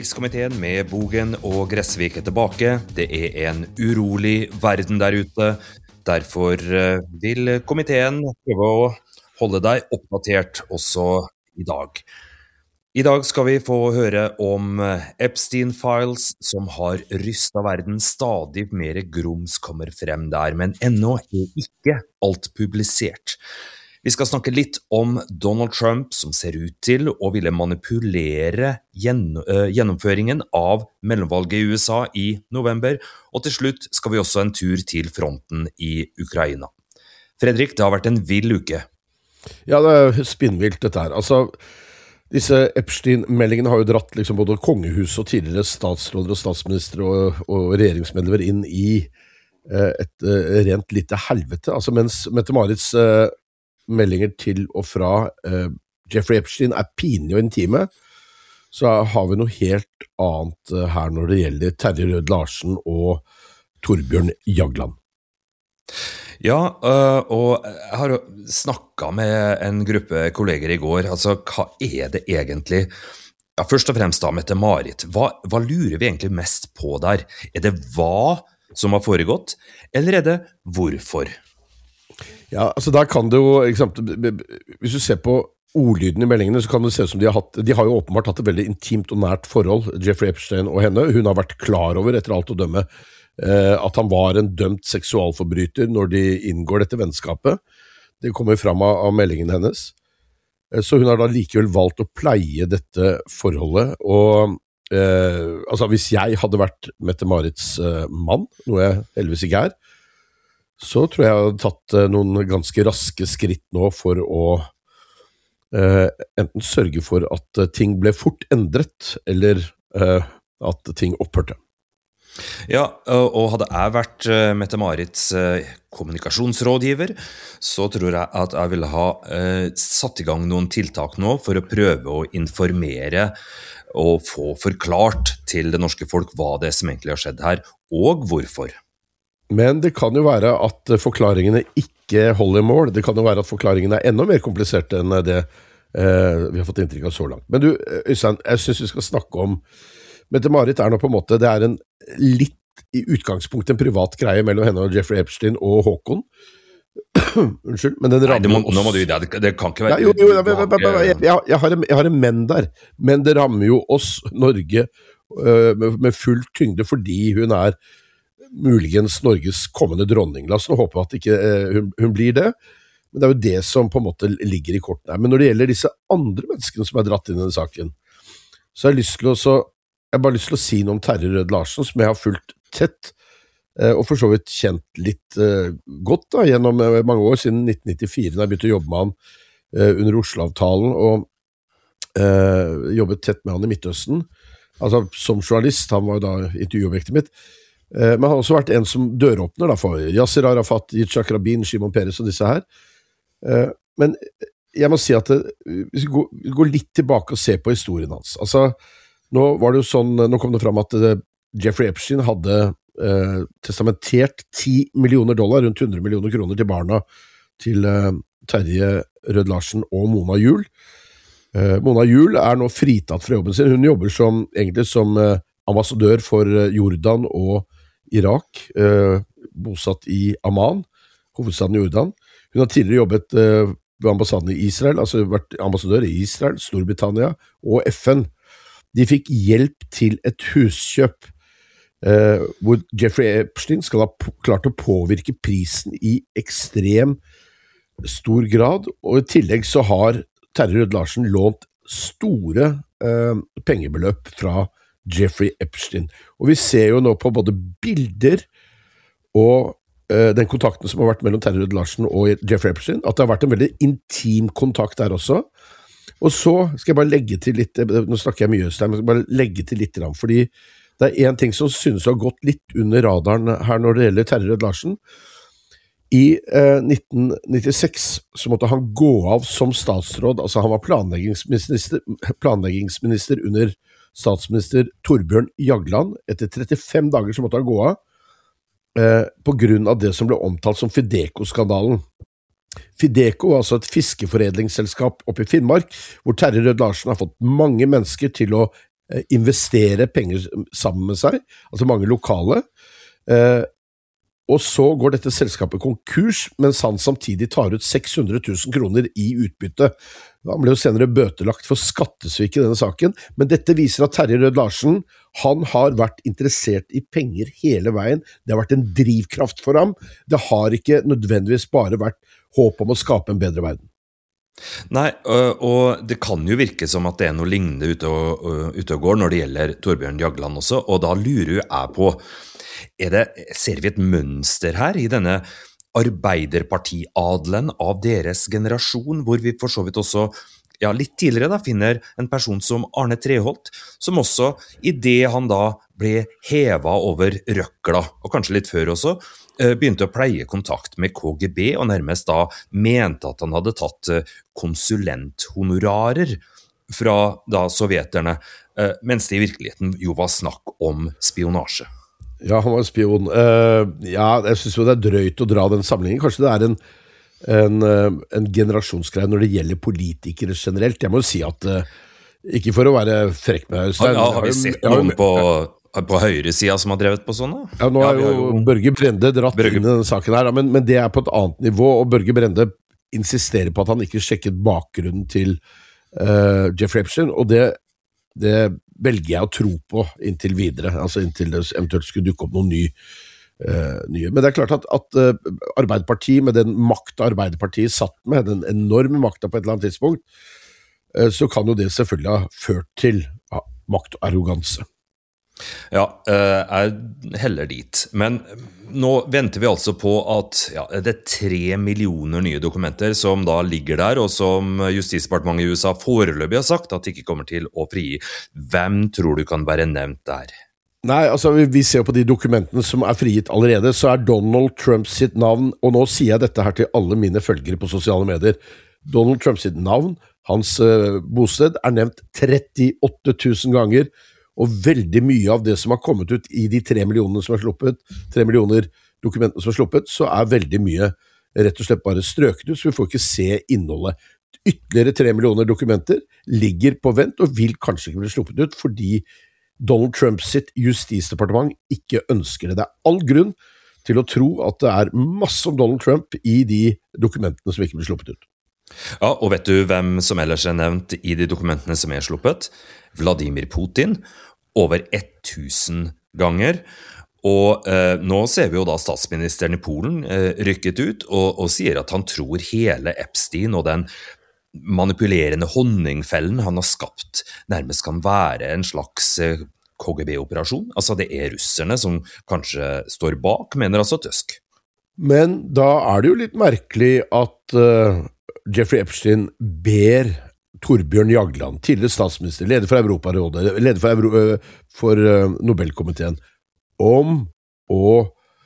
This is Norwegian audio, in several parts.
Utenrikskomiteen med Bogen og Gressvik tilbake. Det en urolig verden der ute. Derfor vil komiteen prøve å holde deg oppdatert også i dag. I dag skal vi få høre om Epstein-files som har rystet verden. Stadig mer grums kommer frem der, men ennå ikke alt publisert. Vi skal snakke litt om Donald Trump som ser ut til å ville manipulere gjennomføringen av mellomvalget i USA i november, og til slutt skal vi også en tur til fronten i Ukraina. Fredrik, det har vært en vill uke. Ja, det spinnvilt dette her. Altså, disse Epstein-meldingene har jo dratt liksom både kongehus og tidligere statsråder og statsministre og regjeringsmedlemmer inn i et rent lite helvete. Altså, mens Mette-Marits meldinger til og fra Jeffrey Epstein pinlige og intime, så har vi noe helt annet her når det gjelder Terje Rød-Larsen og Torbjørn Jagland. Ja, og jeg har snakket med en gruppe kolleger i går. Altså, hva det egentlig? Ja, først og fremst da, Mette-Marit. Hva lurer vi egentlig mest på der? Det hva som har foregått, eller det hvorfor? Ja, altså der kan det jo, hvis du ser på ordlyden i meldingene, så kan det se ut som de har jo åpenbart hatt et veldig intimt og nært forhold, Jeffrey Epstein og henne. Hun har vært klar over, etter alt å dømme, at han var en dømt seksualforbryter når de inngår dette vennskapet. Det kommer fram av meldingen hennes. Så hun har da likevel valgt å pleie dette forholdet, og altså hvis jeg hadde vært Mette-Marits mann, noe jeg heldigvis ikke så tror jeg hadde tatt noen ganske raske skritt nå for å enten sørge for at ting ble fort endret, eller at ting opphørte. Ja, og hadde jeg vært Mette-Marits kommunikasjonsrådgiver, så tror jeg at jeg ville ha satt i gang noen tiltak nå for å prøve å informere og få forklart til det norske folk hva det som egentlig har skjedd her, og hvorfor. Men det kan jo være at forklaringene ikke holder mål. Det kan jo være at forklaringene enda mer kompliserte enn det vi har fått inntrykk av så langt. Men du, Øystein, jeg synes vi skal snakke om Mette-Marit nå på en måte, det en litt i utgangspunktet en privat greie mellom henne og Jeffrey Epstein og Håkon. Unnskyld, men den rammer oss. Nå må du det kan ikke være... Jeg har en menn der, men det rammer jo oss, Norge, med full tyngde, fordi hun muligens Norges kommende dronning. La oss nå håpe at ikke hun blir det, men det jo det som på en måte ligger i kortene her. Men når det gjelder disse andre menneskene som dratt inn i denne saken, så har jeg bare lyst til å si noe om Terje Rød-Larsen, som jeg har fulgt tett, og for så vidt kjent litt godt da, gjennom mange år, siden 1994, da jeg begynte å jobbe med han under Oslo-avtalen, og jobbet tett med han i Midtøsten. Altså som journalist, han var jo da intervjuobjektet mitt, men han har også vært en som døråpner da, for Yasser Arafat, Yitzhak Rabin, Shimon Peres og disse her. Men jeg må si at hvis vi går litt tilbake og ser på historien hans. Altså, nå kom det fram at Jeffrey Epstein hadde testamentert $10 millioner, rundt 100 millioner kroner til barna til Terje Rød-Larsen og Mona Juul. Mona Juul nå fritatt fra jobben sin. Hun jobber egentlig som ambassadør for Jordan og Irak, bosatt i Amman, hovedstaden i Jordan. Hun har tidligere jobbet ved ambassaden i Israel, altså vært ambassadør i Israel, Storbritannia og FN. De fikk hjelp til et huskjøp, hvor Jeffrey Epstein skal ha klart å påvirke prisen i ekstrem stor grad, og i tillegg så har Terje Rød-Larsen lånt store pengebeløp fra Jeffrey Epstein. Og vi ser jo nå på både bilder og den kontakten som har vært mellom Terje Rød-Larsen og Jeffrey Epstein, at det har vært en veldig intim kontakt der også. Og så skal jeg bare legge til litt, nå snakker jeg mye Øystein, men jeg skal bare legge til litt, fordi det en ting som synes å ha gått litt under radaren her når det gjelder Terje Rød-Larsen. I 1996 så måtte han gå av som statsråd, altså han var planleggingsminister under statsminister Torbjørn Jagland. Etter 35 dager så måtte han gå av, på grunn av det som ble omtalt som Fideco-skandalen. Fideco var altså et fiskeforedlingsselskap oppe i Finnmark, hvor Terje Rød-Larsen har fått mange mennesker til å investere penger sammen med seg, altså mange lokale, og så går dette selskapet konkurs, mens han samtidig tar ut 600 000 kroner i utbytte. Han ble jo senere bøtelagt for skattesvik i denne saken, men dette viser at Terje Rød-Larsen, han har vært interessert i penger hele veien. Det har vært en drivkraft for ham. Det har ikke nødvendigvis bare vært håp om å skape en bedre verden. Nei, og det kan jo virke som at det er noe lignende ute og går når det gjelder Torbjørn Jagland også, og da lurer jeg på, ser vi et mønster her i denne arbeiderpartiadelen av deres generasjon, hvor vi for så vidt også litt tidligere da, finner en person som Arne Treholt, som også i det han da ble hevet over røkla, og kanskje litt før også, begynte å pleie kontakt med KGB, og nærmest da mente at han hadde tatt konsulenthonorarer fra da sovjeterne, mens det i virkeligheten jo var snakk om spionasje. Ja, han var en spion. Jeg synes jo det er drøyt å dra den sammenhengen. Kanskje det er en generasjonsgreie når det gjelder politikere generelt. Jeg må jo si at, ikke for å være frekk med Øystein. Ja, har vi sett noen på høyre siden som har drevet på sånne? Ja, nå er jo Børge Brende dratt inn i denne saken her, men det er på et annet nivå, og Børge Brende insisterer på at han ikke sjekket bakgrunnen til Jeffrey Epstein, og det velger jeg å tro på inntil videre, altså inntil det eventuelt skulle dukke opp noen nye. Men det er klart at Arbeiderpartiet, med den makta Arbeiderpartiet satt med, den enorme makta på et eller annet tidspunkt, så kan jo det selvfølgelig ha ført til makt og arroganse. Ja, jeg heller dit. Men nå venter vi altså på at det er 3 millioner nye dokumenter som da ligger der, og som Justisdepartementet i USA foreløpig har sagt at de ikke kommer til å frigi. Hvem tror du kan være nevnt der? Nei, altså vi ser på de dokumentene som er frigitt allerede, så er Donald Trump sitt navn, og nå sier jeg dette her til alle mine følgere på sosiale medier, Donald Trump sitt navn, hans bosted, er nevnt 38 000 ganger, og veldig mye av det som har kommet ut i de 3 millionene som er sluppet, 3 millioner dokumentene som er sluppet, så er veldig mye rett og slett bare strøket ut, så vi får ikke se innholdet. Ytterligere 3 millioner dokumenter ligger på vent, og vil kanskje ikke bli sluppet ut, fordi Donald Trump sitt justisdepartement ikke ønsker det. Det er all grunn til å tro at det er masse om Donald Trump i de dokumentene som ikke blir sluppet ut. Ja, og vet du hvem som ellers er nevnt i de dokumentene som er sluppet? Vladimir Putin, over 1000 ganger. Og nå ser vi jo da statsministeren i Polen rykket ut og sier at han tror hele Epstein og den manipulerende honningfellen han har skapt nærmest kan være en slags KGB-operasjon. Altså det er russerne som kanskje står bak, mener altså Tusk. Men da er det jo litt merkelig at Jeffrey Epstein ber Torbjørn Jagland, tidligere statsminister, leder for Europarådet, leder for Nobelkomiteen, om å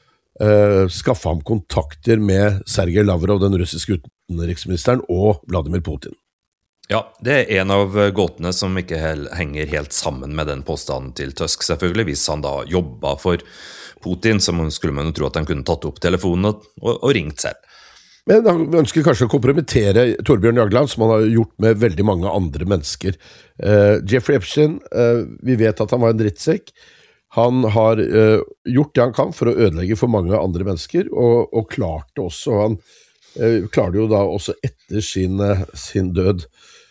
skaffe ham kontakter med Sergej Lavrov, den russiske utenriksministeren, og Vladimir Putin. Ja, det er en av gåtene som ikke henger helt sammen med den påstanden til Tusk, selvfølgelig. Hvis han da jobbet for Putin, så skulle man jo tro at han kunne tatt opp telefonen og ringt selv. Men han ønsker kanskje å kompromittere Torbjørn Jagland, som han har gjort med veldig mange andre mennesker. Jeffrey Epstein, vi vet at han var en drittsekk. Han har gjort det han kan for å ødelegge for mange andre mennesker, og klarte også, han klarte jo da også etter sin død.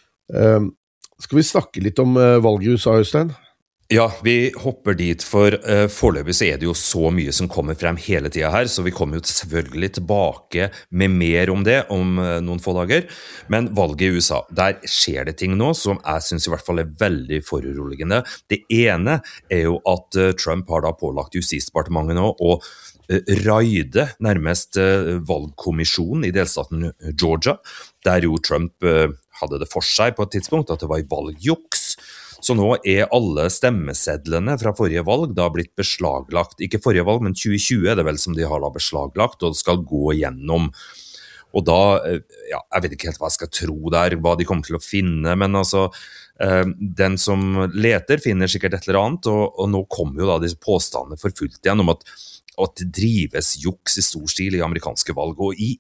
Skal vi snakke litt om valget i USA, Øystein? Ja, vi hopper dit, for foreløpig så er det jo så mye som kommer frem hele tiden her, så vi kommer jo selvfølgelig tilbake med mer om det om noen få dager. Men valget i USA, der skjer det ting nå som jeg synes i hvert fall er veldig foruroligende. Det ene er jo at Trump har da pålagt Justisdepartementet nå å raide nærmest valgkommisjonen i delstaten Georgia, der jo Trump hadde det for seg på et tidspunkt at det var valgjuks. Så nå er alle stemmesedlene fra forrige valg da blitt beslaglagt. Ikke forrige valg, men 2020 er det vel som de har da beslaglagt, og skal gå gjennom. Og da, jeg vet ikke helt hva jeg skal tro der, hva de kommer til å finne, men altså, den som leter finner sikkert et eller annet, og nå kommer jo da disse påstandene for fullt igjen om at det drives juks i stor stil i amerikanske valg, og i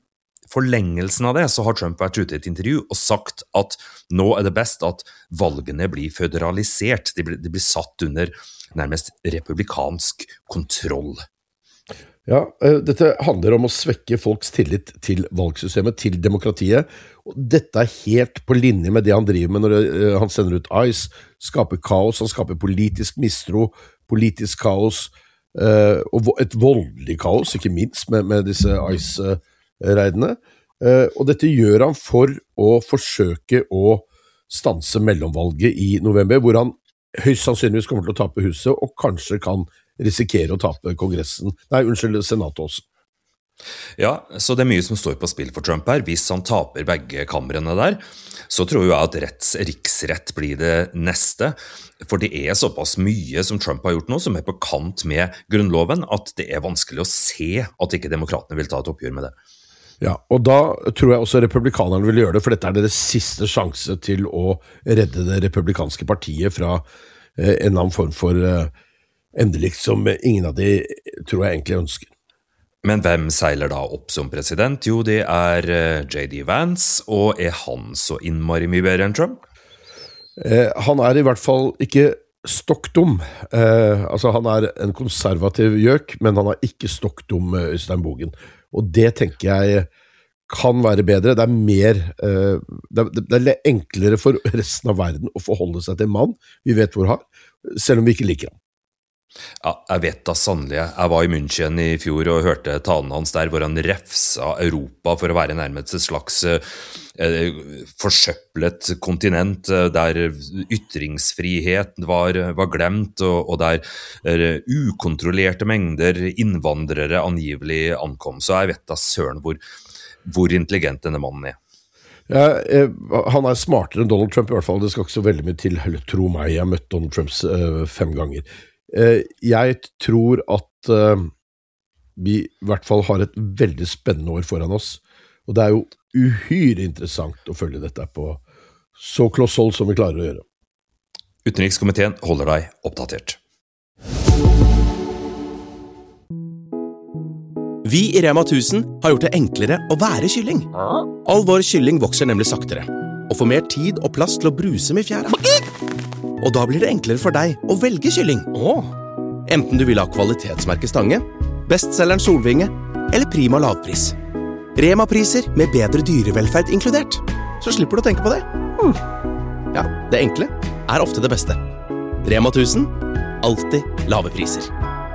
forlengelsen av det så har Trump vært ute i et intervju og sagt at nå det best at valgene blir føderalisert, de blir satt under nærmest republikansk kontroll. Ja, dette handler om å svekke folks tillit til valgsystemet, til demokratiet, og dette helt på linje med det han driver med når han sender ut ICE, skaper kaos, han skaper politisk mistro, politisk kaos, og et voldelig kaos, ikke minst med disse ICE-reidene, og dette gjør han for å forsøke å stanse mellomvalget i november, hvor han høyst sannsynligvis kommer til å tape huset, og kanskje kan risikere å tape senatet også. Ja, så det mye som står på spill for Trump her. Hvis han taper begge kamrene der, så tror jeg at riksrett blir det neste. For det såpass mye som Trump har gjort nå, som på kant med grunnloven, at det vanskelig å se at ikke demokratene vil ta et oppgjør med det. Ja, og da tror jeg også republikanerne vil gjøre det, for dette deres siste sjanse til å redde det republikanske partiet fra en eller annen form for endelig som ingen av de tror jeg egentlig ønsker. Men hvem seiler da opp som president? Jo, det J.D. Vance, og han så innmari mye bedre enn Trump? Han i hvert fall ikke stokkdum. Altså han en konservativ gjøk, men han ikke stokkdum, Øystein Bogen. Og det tenker jeg kan være bedre. Det mer, det enklere for resten av verden å forholde seg til en mann vi vet hvor har, selv om vi ikke liker ham. Ja, jeg vet da sannelig. Jeg var i München i fjor og hørte talen hans der, hvor han refsa Europa for å være nærmest et slags forsøplet kontinent, der ytringsfrihet var glemt, og der ukontrollerte mengder innvandrere angivelig ankom. Så jeg vet da søren hvor intelligent denne mannen Ja, han smartere enn Donald Trump i hvert fall. Det skal ikke så veldig mye til, tro meg. Jeg har møtt Donald Trump 5 ganger. Jeg tror at vi i hvert fall har et veldig spennende år foran oss, og det jo uhyre interessant å følge dette på så kloss hold som vi klarer å gjøre. Utenrikskomiteen holder deg oppdatert. Vi i Rema 1000 har gjort det enklere å være kylling. All vår kylling vokser nemlig saktere, og får mer tid og plass til å bruse med fjæra. Og da blir det enklere for deg å velge kylling. Enten du vil ha kvalitetsmerket Stange, bestselgeren Solvinge eller Prima lavpris. Rema-priser med bedre dyrevelferd inkludert. Så slipper du å tenke på det. Ja, det enkle ofte det beste. Rema 1000, alltid lave priser.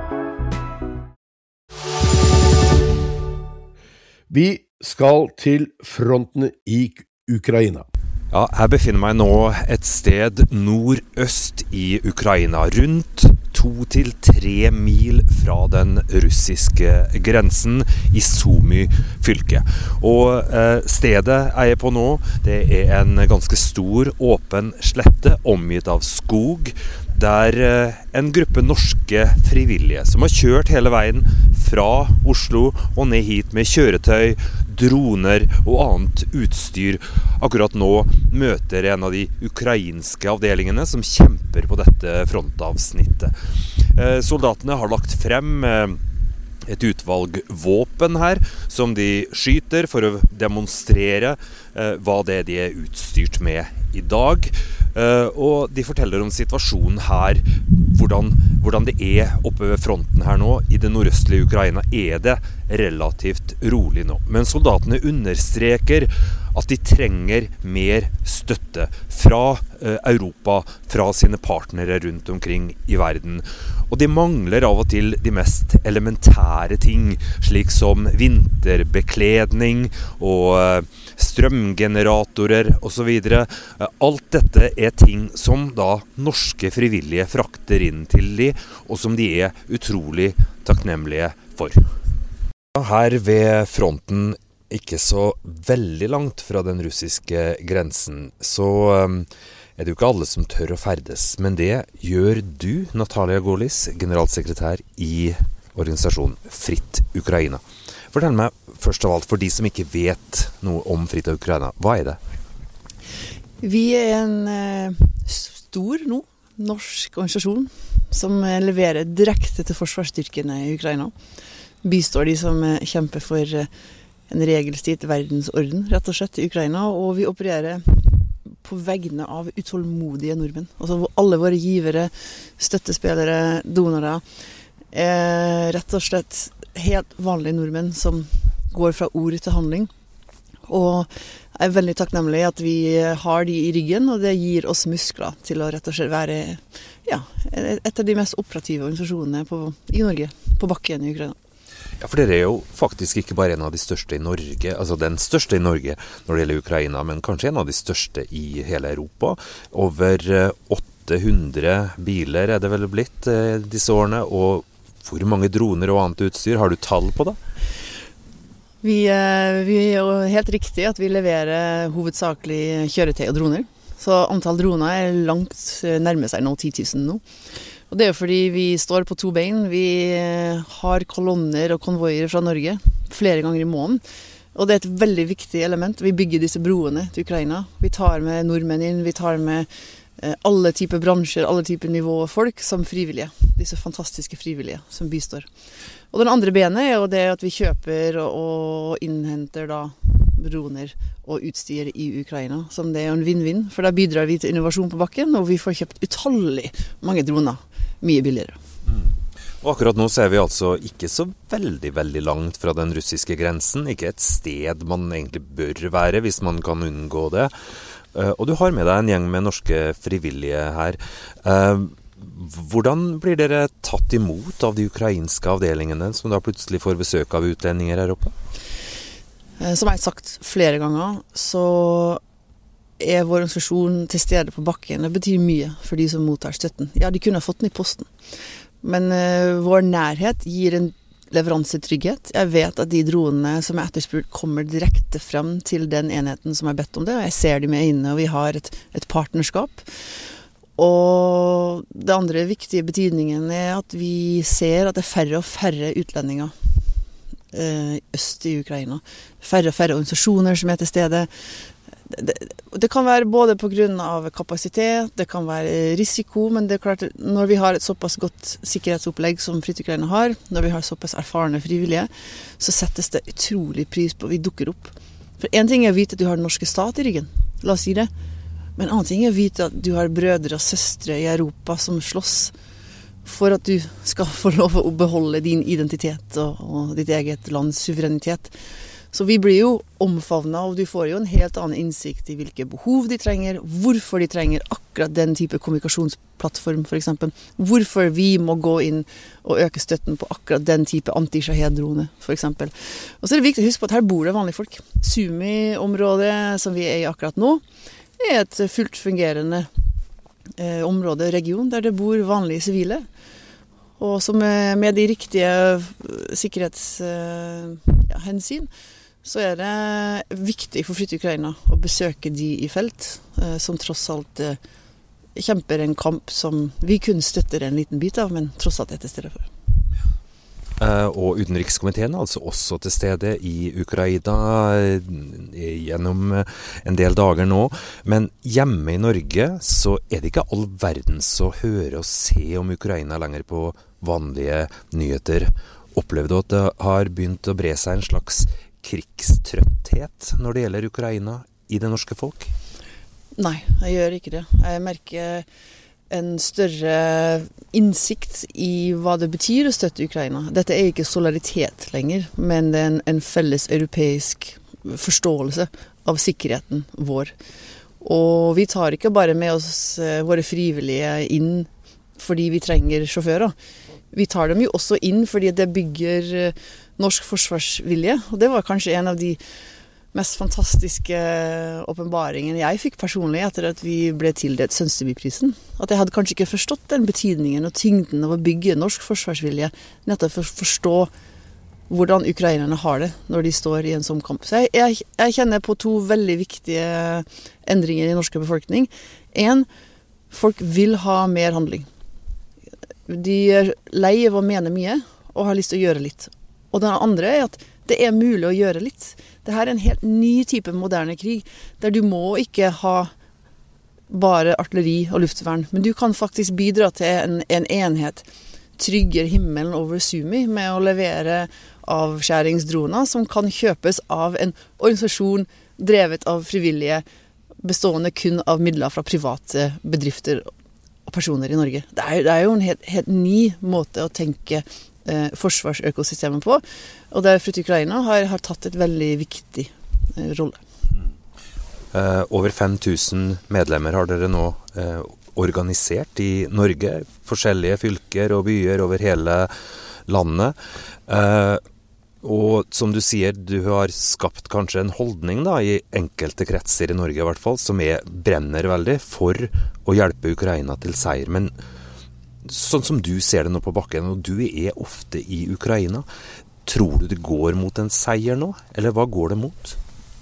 Vi skal til fronten i Ukraina. Ja, jeg befinner meg nå et sted nordøst i Ukraina, rundt 2 til 3 mil fra den russiske grensen i Sumy fylke. Og stedet jeg på nå, det en ganske stor, åpen slette, omgitt av skog, der en gruppe norske frivillige som har kjørt hele veien fra Oslo og ned hit med kjøretøy, droner og annet utstyr, akkurat nå møter en av de ukrainske avdelingene som kjemper på dette frontavsnittet. Soldatene har lagt frem et utvalg våpen her, som de skyter for å demonstrere hva det de utstyrt med i dag. Og de forteller om situasjonen her, hvordan det oppe ved fronten her nå, i det nordøstlige Ukraina, det relativt rolig nå. Men soldatene understreker at de trenger mer støtte fra Europa, fra sine partnere rundt omkring i verden. Og de mangler av og til de mest elementære ting, slik som vinterbekledning og strømgeneratorer og så videre. Alt dette ting som da norske frivillige frakter inn til de, og som de utrolig takknemlige for. Her ved fronten, ikke så veldig langt fra den russiske grensen, så det jo ikke alle som tør å ferdes, men det gjør du, Natalia Golis, generalsekretær i organisasjonen Fritt Ukraina. Fortell meg først av alt, for de som ikke vet noe om Fritt Ukraina, hva det? Vi en stor nå, norsk organisasjon som leverer direkte til forsvarsstyrkene i Ukraina. Bistår de som kjemper for en regelstyrt verdensorden, rett og slett, i Ukraina, og vi opererer på vegne av utålmodige nordmenn. Altså alle våre givere, støttespillere, donorer, rett og slett helt vanlige nordmenn som går fra ord til handling. Og jeg veldig takknemlig at vi har de i ryggen, og det gir oss muskler til å rett og slett være et av de mest operative organisasjonene i Norge, på bakken i Ukraina. Ja, for dere jo faktisk ikke bare en av de største i Norge, altså den største i Norge når det gjelder Ukraina, men kanskje en av de største i hele Europa. Over 800 biler det vel blitt disse årene, og hvor mange droner og annet utstyr, har du tall på det? Vi er jo helt riktig at vi leverer hovedsakelig kjøretøy og droner. Så antall droner langt nærmer seg nå 10 000 nå. Og det er jo fordi vi står på 2 bein. Vi har kolonner og konvoier fra Norge flere ganger i måneden. Og det er et veldig viktig element. Vi bygger disse broene til Ukraina. Vi tar med nordmenn inn, vi tar med alle typer bransjer, alle typer nivåer folk som frivillige. Disse fantastiske frivillige som bistår. Og den andre benet er jo det at vi kjøper og innhenter da droner og utstyr i Ukraina, som det er en vinn-vinn, for da bidrar vi til innovasjon på bakken, og vi får kjøpt utallig mange droner, mye billigere. Og akkurat nå ser vi altså ikke så veldig, veldig langt fra den russiske grensen, ikke et sted man egentlig bør være hvis man kan unngå det. Og du har med deg en gjeng med norske frivillige her. Hvordan blir dere tatt imot av de ukrainske avdelingene som da plutselig får besøk av utlendinger her oppe? Som jeg har sagt flere ganger, så er vår organisasjon til stede på bakken. Det betyr mye for de som mottar støtten. Ja, de kunne ha fått den i posten. Men vår nærhet gir en leveransetrygghet. Jeg vet at de dronene som er etterspurt kommer direkte frem til den enheten som har bedt om det. Og jeg ser dem med øynene, og vi har et partnerskap. Og det andre viktige betydningen er at vi ser at det er færre og færre utlendinger øst i Ukraina. Færre og færre organisasjoner som er til stede. Det kan være både på grunn av kapasitet, det kan være risiko, men det er klart at når vi har et såpass godt sikkerhetsopplegg som Fritt Ukraina har, når vi har såpass erfarne frivillige, så settes det utrolig pris på at vi dukker opp. For en ting er å vite at du har den norske stat i ryggen, la oss si det, men en annen ting er å vite at du har brødre og søstre i Europa som slåss for at du skal få lov å beholde din identitet og ditt eget lands suverenitet. Så vi blir jo omfavnet, og du får jo en helt annen innsikt i hvilke behov de trenger, hvorfor de trenger akkurat den type kommunikasjonsplattform for eksempel, hvorfor vi må gå inn og øke støtten på akkurat den type anti-shahed-drone for eksempel. Og så er det viktig å huske på at her bor det vanlige folk. Sumi-området som vi er i akkurat nå, er et fullt fungerende område, region, der det bor vanlige sivile, og som med de riktige sikkerhetshensyn, så er det viktig for Fritt Ukraina å besøke de i felt, som tross alt kjemper en kamp som vi kun støtter en liten bit av, men tross alt er til stede for. Og utenrikskomiteen er altså også til stede i Ukraina gjennom en del dager nå. Men hjemme i Norge så er det ikke all verdens å høre og se om Ukraina lenger på vanlige nyheter. Opplever du at det har begynt å bre seg en slags krigstrøtthet når det gjelder Ukraina i det norske folk? Nei, jeg gjør ikke det. Jeg merker en større innsikt i hva det betyr å støtte Ukraina. Dette er ikke solidaritet lenger, men det er en felles europeisk forståelse av sikkerheten vår. Og vi tar ikke bare med oss våre frivillige inn fordi vi trenger sjåfører. Vi tar dem jo også inn fordi det bygger norsk forsvarsvilje, og det var kanskje en av de mest fantastiske åpenbaringen jeg fikk personlig etter at vi ble tildelt Sønstebyprisen. At jeg hadde kanskje ikke forstått den betydningen og tyngden av å bygge norsk forsvarsvilje, nettopp for å forstå hvordan ukrainerne har det når de står i en sånn kamp. Så jeg kjenner på 2 veldig viktige endringer i den norske befolkning. 1, folk vil ha mer handling. De er lei av å mene mye og har lyst til å gjøre litt. Og den andre er at det er mulig å gjøre litt. Dette er en helt ny type moderne krig, der du må ikke ha bare artilleri og luftvern, men du kan faktisk bidra til en enhet, trygger himmelen over Sumi med å levere avskjæringsdroner som kan kjøpes av en organisasjon drevet av frivillige, bestående kun av midler fra private bedrifter og personer i Norge. Det er jo en helt ny måte å tenke forsvarsøkosystemet på, og der Fritt Ukraina har tatt et veldig viktig rolle. Over 5000 medlemmer har dere nå organisert i Norge, forskjellige fylker og byer over hele landet. Og som du sier, du har skapt kanskje en holdning da, i enkelte kretser i Norge i hvert fall, som brenner veldig for å hjelpe Ukraina til seier. Men sånn som du ser det nå på bakken, og du ofte i Ukraina, tror du det går mot en seier nå? Eller hva går det mot?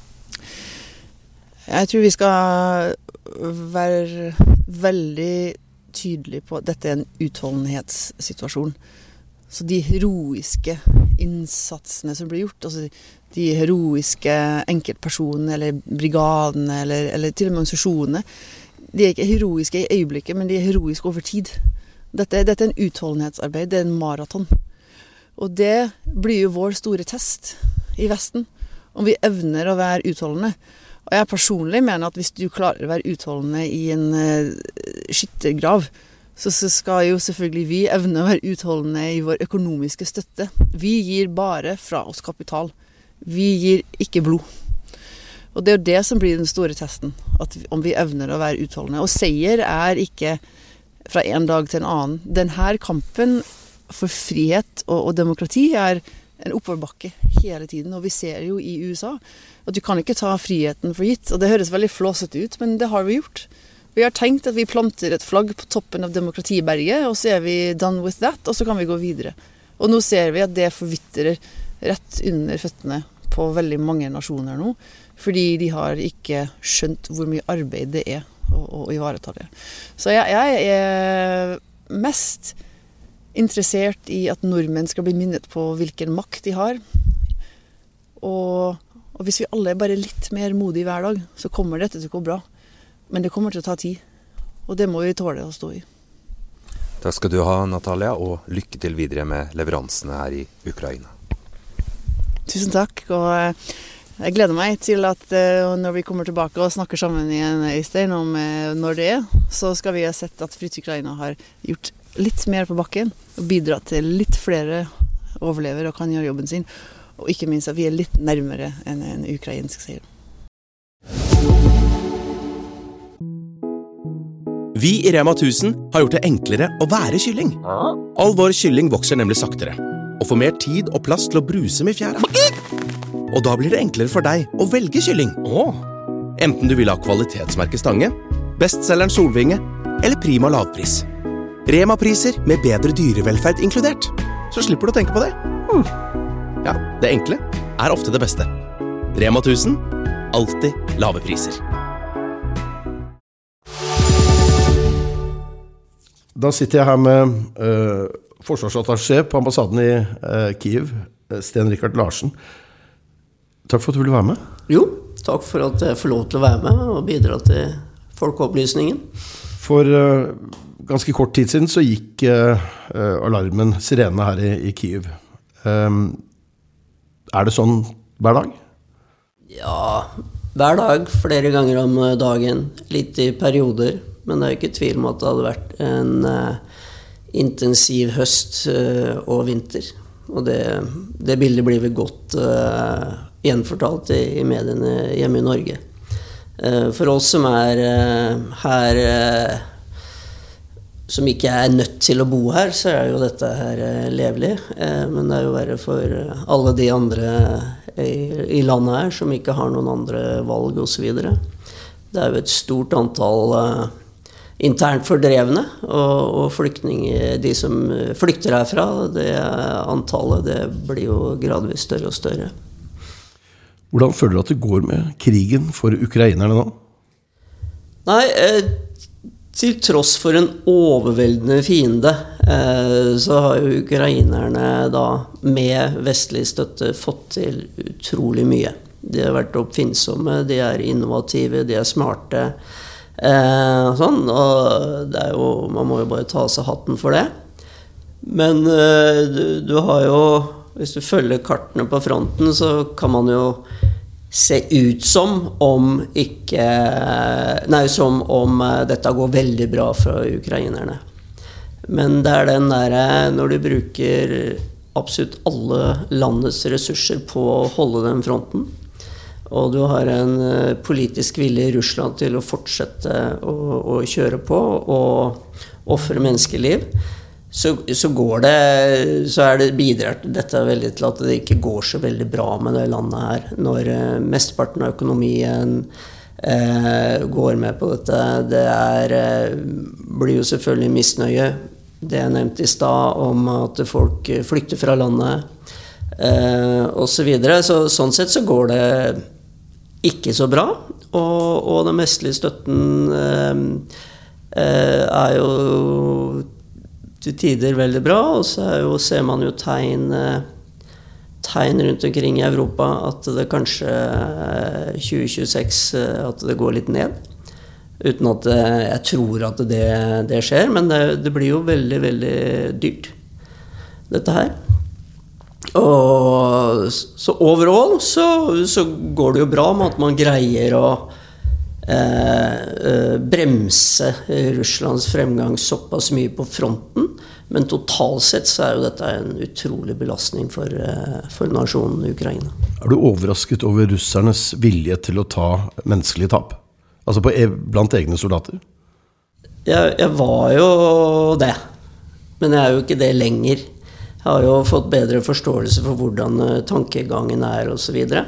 Jeg tror vi skal være veldig tydelige på at dette er en utholdenhetssituasjon. Så de heroiske innsatsene som blir gjort, altså de heroiske enkeltpersonene eller brigadene eller til og med organisasjonene, de er ikke heroiske i øyeblikket, men de er heroiske over tid. Dette er en utholdenhetsarbeid, det er en maraton. Og det blir jo vår store test i Vesten, om vi evner å være utholdende. Og jeg personlig mener at hvis du klarer å være utholdende i en skyttergrav, så skal jo selvfølgelig vi evne å være utholdende i vår økonomiske støtte. Vi gir bare fra oss kapital. Vi gir ikke blod. Og det er jo det som blir den store testen, om vi evner å være utholdende. Og seier er ikke fra en dag til en annen. Denne kampen for frihet og demokrati er en oppoverbakke hele tiden, og vi ser jo i USA at du kan ikke ta friheten for gitt, og det høres veldig flåsete ut, men det har vi gjort. Vi har tenkt at vi planter et flagg på toppen av demokratiberget, og så er vi done with that, og så kan vi gå videre. Og nå ser vi at det forvitrer rett under føttene på veldig mange nasjoner nå, fordi de har ikke skjønt hvor mye arbeid det er å ivareta det. Så jeg er mest interessert i at nordmenn skal bli minnet på hvilken makt de har, og hvis vi alle er bare litt mer modige hver dag, så kommer dette til å gå bra. Men det kommer til å ta tid, og det må vi tåle å stå i. Takk skal du ha, Natalia, og lykke til videre med leveransene her i Ukraina. Tusen takk, og jeg gleder meg til at når vi kommer tilbake og snakker sammen igjen, Øystein, om når det så skal vi ha sett at Fritt Ukraina har gjort litt mer på bakken, og bidratt til litt flere overlever og kan gjøre jobben sin, og ikke minst at vi er litt nærmere enn en ukrainsk seier. Vi i Rema 1000 har gjort det enklere å være kylling. All vår kylling vokser nemlig saktere, og får mer tid og plass til å bruse med fjæra. Og da blir det enklere for deg å velge kylling. Enten du vil ha kvalitetsmerke Stange, bestselgeren Solvinge, eller Prima lavpris. Rema-priser med bedre dyrevelferd inkludert. Så slipper du å tenke på det. Ja, det enkle er ofte det beste. Rema 1000, alltid lave priser. Da sitter jeg her med forsvarsattaché på ambassaden i Kiev, Sten Rikard Larsen. Takk for at du ville være med. Jo, takk for at jeg får lov til å være med og bidra til folkeopplysningen. For ganske kort tid siden så gikk alarmen, sirenene her i Kiev. Er det sånn hver dag? Ja, hver dag, flere ganger om dagen, litt i perioder. Men det er ikke tvil om at det hadde vært en intensiv høst og vinter. Og det bildet blir vel godt gjenfortalt i mediene hjemme i Norge. For oss som er her, som ikke er nødt til å bo her, så er jo dette her levelig. Men det er jo verre for alle de andre i landet her som ikke har noen andre valg og så videre. Det er jo et stort antall internt fordrevne og flyktninger, de som flykter herfra, det antallet det blir jo gradvis større og større. Hvordan føler du at det går med krigen for ukrainerne nå? Nei, til tross for en overveldende fiende, så har jo ukrainerne da med vestlig støtte fått til utrolig mye. De har vært oppfinnsomme, de er innovative, de er smarte, sånn, og det er jo, man må jo bare ta seg hatten for det. Men du har jo Hvis du følger kartene på fronten, så kan man jo se ut som om dette går veldig bra for ukrainerne. Men det den der, når du bruker absolutt alle landets ressurser på å holde den fronten, og du har en politisk vilje i Russland til å fortsette å kjøre på og offre menneskeliv, så bidrar dette veldig til at det ikke går så veldig bra med det landet her, når mesteparten av økonomien går med på dette. Det blir jo selvfølgelig misnøye. Det jeg nevnte i sted om at folk flykter fra landet, og så videre. Sånn sett så går det ikke så bra, og den vestlige støtten jo til tider veldig bra, og så ser man jo tegn rundt omkring i Europa at det kanskje 2026 at det går litt ned, uten at jeg tror at det skjer, men det blir jo veldig, veldig dyrt, dette her. Og så overall så går det jo bra med at man greier å bremse Russlands fremgang såpass mye på fronten, men totalt sett så jo dette en utrolig belastning for nasjonen Ukraina. Du overrasket over russernes vilje til å ta menneskelige tap? Altså blant egne soldater? Jeg var jo det, men jeg jo ikke det lenger. Jeg har jo fått bedre forståelse for hvordan tankegangen og så videre.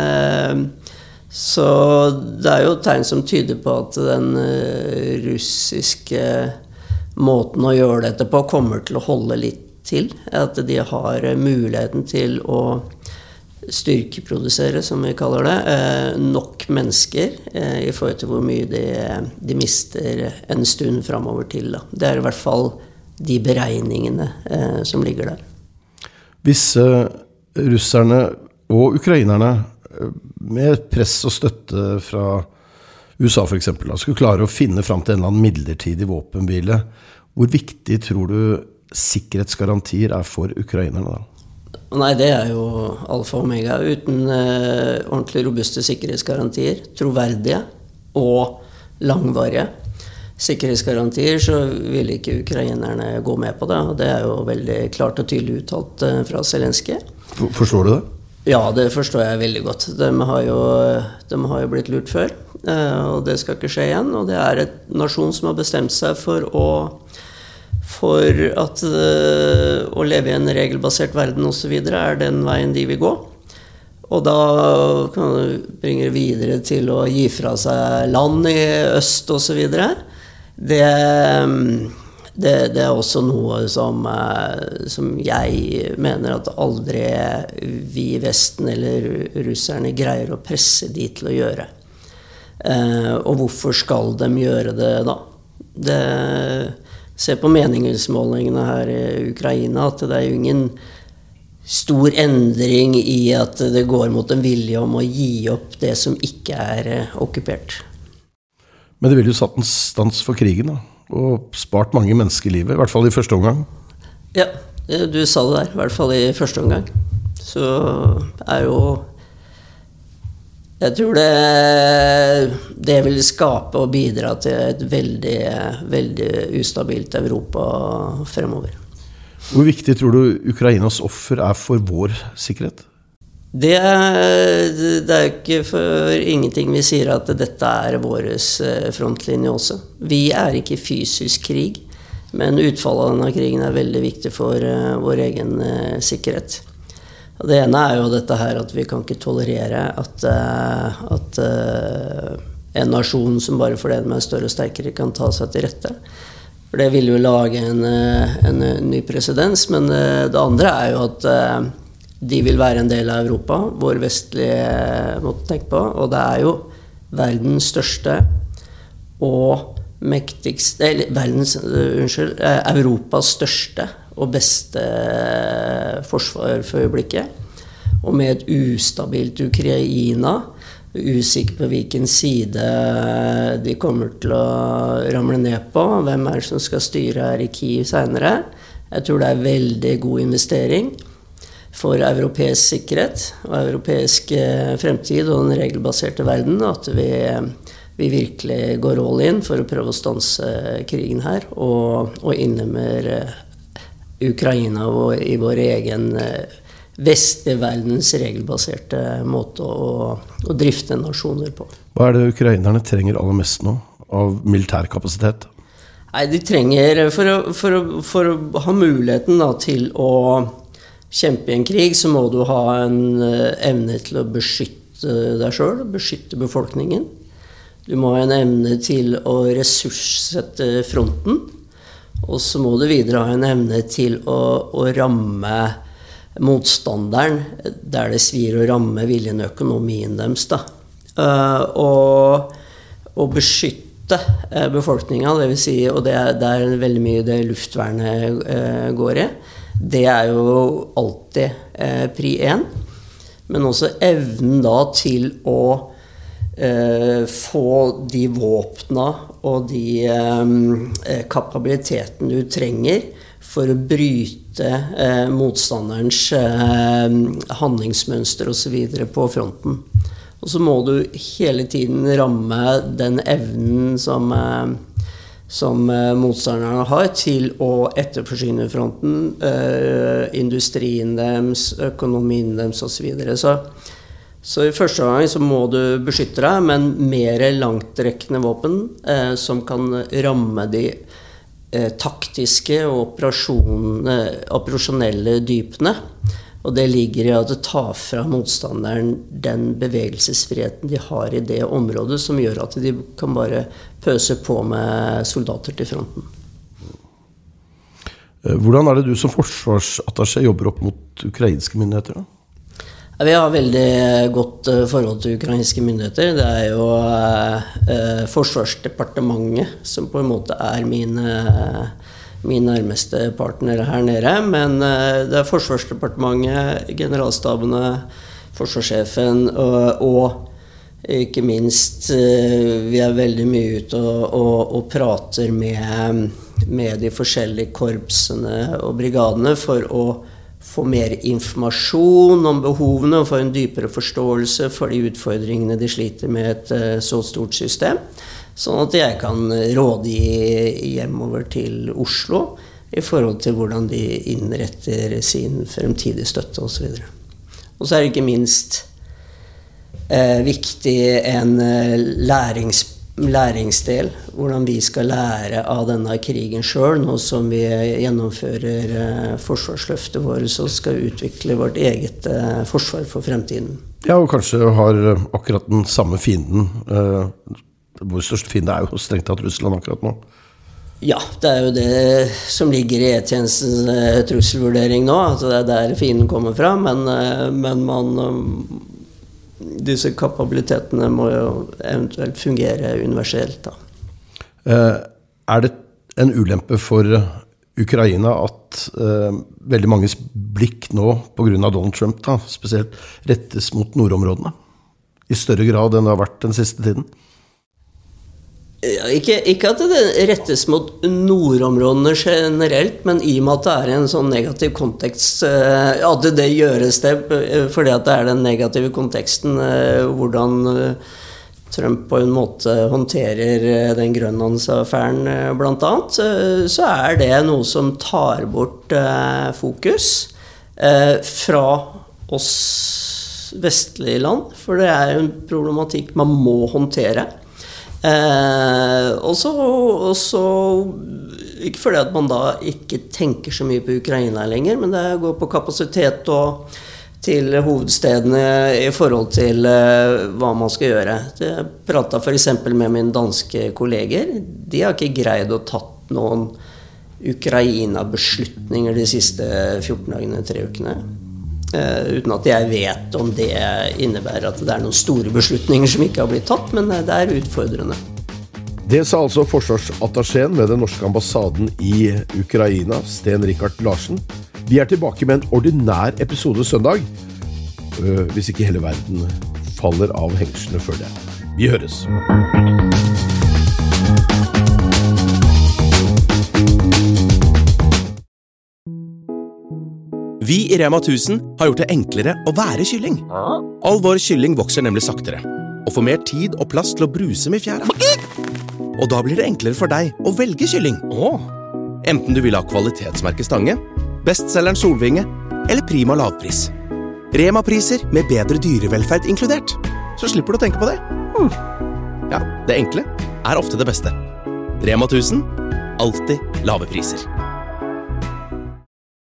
Så det jo tegn som tyder på at den russiske måten å gjøre dette på kommer til å holde litt til. At de har muligheten til å styrkeprodusere, som vi kaller det, nok mennesker i forhold til hvor mye de mister en stund fremover til. Da. Det I hvert fall de beregningene som ligger der. Hvis russerne og ukrainerne med press og støtte fra USA for eksempel, skulle klare å finne frem til en eller annen midlertidig våpenhvile, hvor viktig tror du sikkerhetsgarantier for ukrainerne da? Nei, det jo alfa og omega. Uten ordentlig robuste sikkerhetsgarantier, troverdige og langvarige sikkerhetsgarantier, så vil ikke ukrainerne gå med på det. Og det jo veldig klart og tydelig uttalt fra Zelenskyj. Forstår du det? Ja, det forstår jeg veldig godt. De har jo blitt lurt før, og det skal ikke skje igjen. Og det et nasjon som har bestemt seg for at å leve I en regelbasert verden og så videre den veien de vil gå. Og da kan du bringe det videre til å gi fra seg land I øst og så videre. Det også noe som jeg mener at aldri vi I Vesten eller russerne greier å presse de til å gjøre. Og hvorfor skal de gjøre det da? Se på meningsmålingene her I Ukraina, at det jo ingen stor endring I at det går mot en vilje om å gi opp det som ikke okkupert. Men det ville jo satt en stans for krigen da, og spart mange menneskelivet, I hvert fall I første omgang. Ja, du sa det der, I hvert fall I første omgang. Så jo... Jeg tror det vil skape og bidra til et veldig, veldig ustabilt Europa fremover. Hvor viktig tror du Ukrainas offer for vår sikkerhet? Det ikke for ingenting vi sier at dette vår frontlinje også. Vi ikke I fysisk krig, men utfallet av denne krigen veldig viktig for vår egen sikkerhet. Og det ene jo dette her at vi kan ikke tolerere at en nasjon som bare fordi den større og sterkere kan ta seg til rette. For det vil jo lage en ny presedens, men det andre jo at de vil være en del av Europa, vår vestlige måte å tenke på, og det jo verdens største og mektigste, Europas største og beste forsvar for øyeblikket. Og med et ustabilt Ukraina, usikker på hvilken side de kommer til å ramle ned på, hvem det som skal styre her I Kiev senere. Jeg tror det veldig god investering. for europeisk sikkerhet og europeisk fremtid og den regelbaserte verden, at vi virkelig går all in for å prøve å stanse krigen her, og innlemmer Ukraina i vår egen vestlige verdens regelbaserte måte å drifte nasjoner på. Hva det ukrainerne trenger aller mest nå av militær kapasitet? Nei, de trenger, for å ha muligheten da, til å kjempe i en krig, så må du ha en evne til å beskytte deg selv, beskytte befolkningen. Du må ha en evne til å ressurssette fronten, og så må du videre ha en evne til å ramme motstanderen der det svir å ramme viljen økonomien deres da. Og beskytte befolkningen, det vil si, og det er veldig mye det luftvernet går i, det jo alltid pri 1, men også evnen da til å få de våpna og de kapabiliteten du trenger for å bryte motstanderens handlingsmønster og så videre på fronten. Og så må du hele tiden ramme den evnen som motstanderne har til å etterforsyne fronten, industrien deres, økonomien deres og så videre. Så i første gang så må du beskytte deg, men mer langtrekkende våpen som kan ramme de taktiske og operasjonelle dypene. Og det ligger i at det tar fra motstanderen den bevegelsesfriheten de har i det området, som gjør at de kan bare pøse på med soldater til fronten. Hvordan det du som forsvarsattaché jobber opp mot ukrainske myndigheter da? Vi har veldig godt forhold til ukrainske myndigheter. Det jo Forsvarsdepartementet som på en måte min nærmeste partner her nede. Men det Forsvarsdepartementet, generalstabene, forsvarssjefen og ikke minst vi veldig mye ute og prater med de forskjellige korpsene og brigadene for å få mer informasjon om behovene og få en dypere forståelse for de utfordringene de sliter med et så stort system, sånn at jeg kan rådgi hjemover til Oslo i forhold til hvordan de innretter sin fremtidige støtte og så videre. Og så det ikke minst viktig en læringsdel, hvordan vi skal lære av denne krigen selv, nå som vi gjennomfører forsvarsløftet vårt, så skal utvikle vårt eget forsvar for fremtiden. Ja, og kanskje har akkurat den samme fienden, vår største fiende jo strengt tatt Russland akkurat nå. Ja, det jo det som ligger i E-tjenestens trusselvurdering nå, at det der fienden kommer fra, men disse kapabilitetene må jo eventuelt fungere universelt da. Det en ulempe for Ukraina at veldig manges blikk nå på grunn av Donald Trump da, spesielt rettes mot nordområdene i større grad enn det har vært den siste tiden? Ikke at det rettes mot nordområdene generelt, men i og med at det en sånn negativ kontekst, at det gjøres det, fordi at det den negative konteksten, hvordan Trump på en måte håndterer den Grønlandsaffæren blant annet, så det noe som tar bort fokus fra oss vestlige land, for det en problematikk man må håndtere. Og så ikke fordi at man da ikke tenker så mye på Ukraina lenger, men det går på kapasitet og til hovedstedene i forhold til hva man skal gjøre. Jeg pratet for eksempel med mine danske kolleger. De har ikke greid å tatt noen Ukraina-beslutninger de siste 14 dagene, 3 ukene. Uten at jeg vet om det innebærer at det noen store beslutninger som ikke har blitt tatt, men det utfordrende. Det sa altså forsvarsattachéen ved den norske ambassaden i Ukraina, Sten Rikard Larsen. Vi tilbake med en ordinær episode søndag, hvis ikke hele verden faller av hengslene før det. Vi høres! Vi i Rema 1000 har gjort det enklere å være kylling. All vår kylling vokser nemlig saktere, og får mer tid og plass til å bruse med fjæra. Og da blir det enklere for deg å velge kylling. Enten du vil ha kvalitetsmerket Stange, bestselgeren Solvinge, eller Prima lavpris. Rema-priser med bedre dyrevelferd inkludert. Så slipper du å tenke på det. Ja, det enkle er ofte det beste. Rema 1000, alltid lave priser.